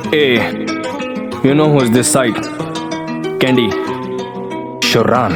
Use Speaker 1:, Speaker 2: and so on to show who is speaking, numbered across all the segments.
Speaker 1: Hey, you know who is this side? Candy, Shurran.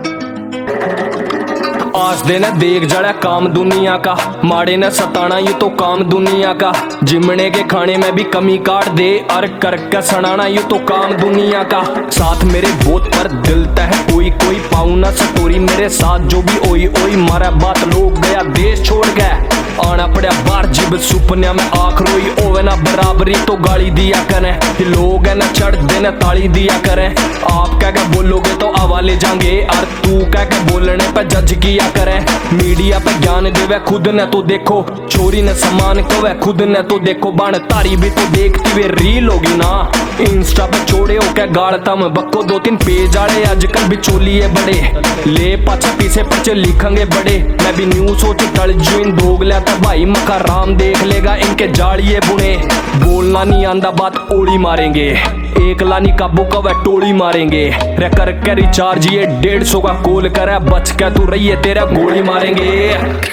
Speaker 1: आज देना देख जड़ा काम दुनिया का, माड़े ने सताना यू तो काम दुनिया का। जिमने के खाने में भी कमी काट दे और करके सड़ाना यू तो काम दुनिया का। साथ मेरे बोत पर दिल तह कोई कोई पाऊ ना सटोरी मेरे साथ जो भी ओई ओई मारा बात लोग गया देश छोड़ गया। आना पड़ा बार जिब सुपनिया में आख रोई ओवे ना बराबरी तो गाली दिया करें। लोग है ना चढ़ देना ताली दिया करें। आप कह के बोलोगे तो हवाले जाएंगे और तू कह के बोलने पे जज किया करें। मीडिया पे ज्ञान देवे खुद ने तो देखो, चोरी ने सम्मान कवे खुद ने तो देखो। बाण तारी भी तो देखती वे रील होगी ना। इंस्टा पे छोड़े हो क्या गाड़ तम बक्को 2-3 पेज आड़े आजकल बिचोलिए बड़े। ले पाछा पीछे पचे लिखेंगे बड़े। मैं भी न्यूज सोच टल जुइन भोग लिया था भाई मका राम देख लेगा इनके जाड़िए बुने। बोलना नहीं आंदा बात ओड़ी मारेंगे, एक लानी काबू कवे टोली मारेंगे। रे कर के रिचार्ज ये 150 का कॉल करे बच के तू रही है तेरा गोली मारेंगे।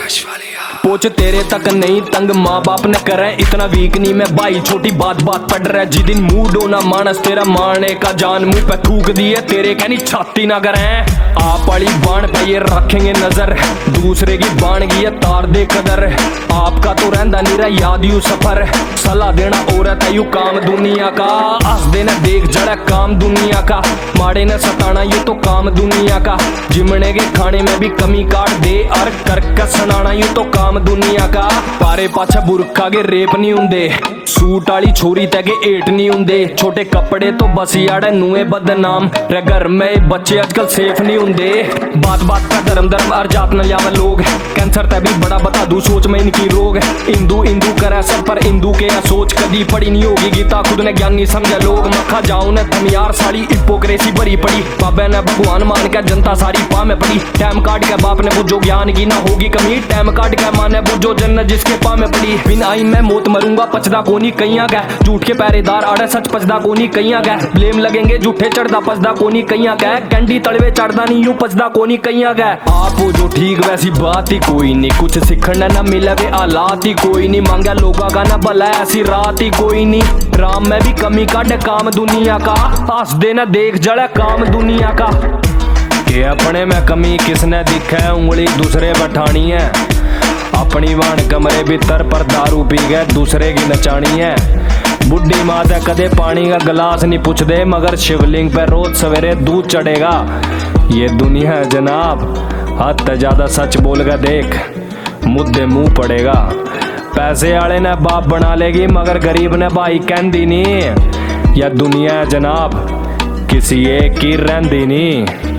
Speaker 1: पोच तेरे तक नहीं तंग माँ बाप ने करे इतना वीक नहीं मैं भाई छोटी बात बात पढ़ रहा। जिस दिन मूड होना मानस तेरा मारने का जान मुंह पे थूक दिए तेरे कहनी छाती ना करें। आप वाली बाण पे ये रखेंगे नजर, दूसरे की बाण की तार दे कदर। आपका तो रहंदा नहीं रहा याद यू सफर, सलाह देना औरत है यू काम दुनिया का। हंस देना देख जड़ा काम दुनिया का, माड़े ने सताना यू तो काम दुनिया का। जिमने के खाने में भी कमी काट दे और करके सनाना यू तो काम दुनिया का। पारे पाछा बुरखा के रेप नहीं हुंदे, सूट वाली छोरी तके एट नहीं हुंदे। छोटे कपड़े तो बस याड़े नुए बदनाम, रे घर में बच्चे आजकल सेफ नहीं हुंदे। बात बात का धर्म धर्म और जात न जावे लोग, कैंसर तय भी बड़ा बता दू सोच में इनकी रोग। इंदू इंदू करे सब पर इंदू के सोच कदी पड़ी नहीं होगी गीता खुद ने ज्ञान नहीं समझे लोग। मखा जाऊ ने तुम यार साड़ी हिपोक्रेसी भरी पड़ी, बाबे ने भगवान मान के जनता सारी पा में पड़ी। टाइम काट के बाप ने बुझो ज्ञान की ना होगी कमी, टाइम काट के माने बुझो जन्नत जिसके पा में पड़ी। बिन आई मैं मौत मरूंगा पचदा कोनी कहिया गए, झूठ के पहरेदार आड़े सच पचदा कोनी कहिया गए। ब्लेम लगेंगे झूठे चढ़दा पचदा कोनी कहिया गए, कैंडी तड़वे चढ़दा नहीं यू पचदा कोनी कहिया गए। आप हो जो ठीक वैसी बात ही कोई नहीं, कुछ सीखना ना मिले वे हालात ही कोई नहीं। मांगा लोगा का ना भला ऐसी रात ही कोई नहीं। राम में भी कमी काट काम दुनिया का, हंस देना देख जड़ा काम दुनिया का। के अपने में कमी किसने दिखा है उंगली दूसरे बठानी है। अपनी वाण कमरे भीतर पर दारू पी गए दूसरे की नचानी है। बुढ़ी माता कदे पानी का गिलास नहीं पूछदे, मगर शिवलिंग पे रोज सवेरे दूध चढ़ेगा। ये दुनिया है जनाब, हद से ज्यादा सच बोल कर देख मुद्दे मुंह पड़ेगा। पैसे वाले ने बाप बना लेगी मगर गरीब ने भाई कहंदी नहीं। यह दुनिया है जनाब, किसी एक की रहंदी नहीं।